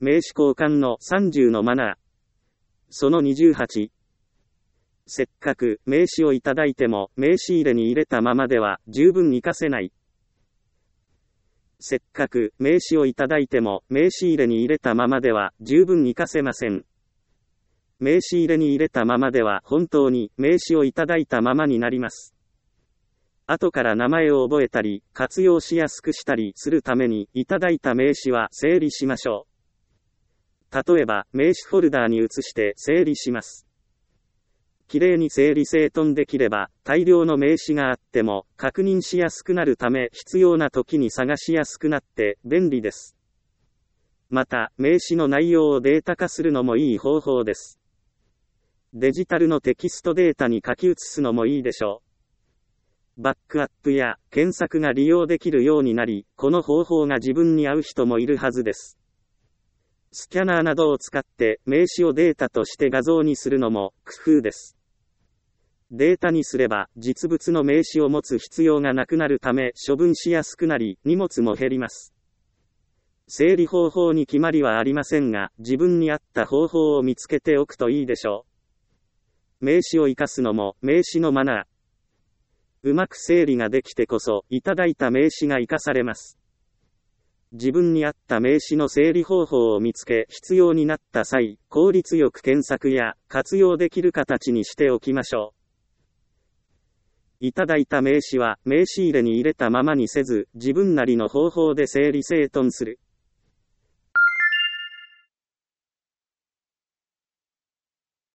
名詞交換の30のマナー。その28。せっかく名詞をいただいても名詞入れに入れたままでは十分活かせない。せっかく名詞をいただいても名詞入れに入れたままでは十分活かせません。名詞入れに入れたままでは本当に名詞をいただいたままになります。後から名前を覚えたり活用しやすくしたりするためにいただいた名詞は整理しましょう。例えば名詞フォルダーに移して整理します。きれいに整理整頓できれば大量の名詞があっても確認しやすくなるため必要な時に探しやすくなって便利です。また名詞の内容をデータ化するのもいい方法です。デジタルのテキストデータに書き写すのもいいでしょう。バックアップや検索が利用できるようになり、この方法が自分に合う人もいるはずです。スキャナーなどを使って名詞をデータとして画像にするのも工夫です。データにすれば実物の名詞を持つ必要がなくなるため処分しやすくなり荷物も減ります。整理方法に決まりはありませんが、自分に合った方法を見つけておくといいでしょう。名詞を生かすのも名詞のマナー。うまく整理ができてこそいただいた名詞が生かされます。自分に合った名詞の整理方法を見つけ必要になった際、効率よく検索や活用できる形にしておきましょう。いただいた名詞は名詞入れに入れたままにせず、自分なりの方法で整理整頓する。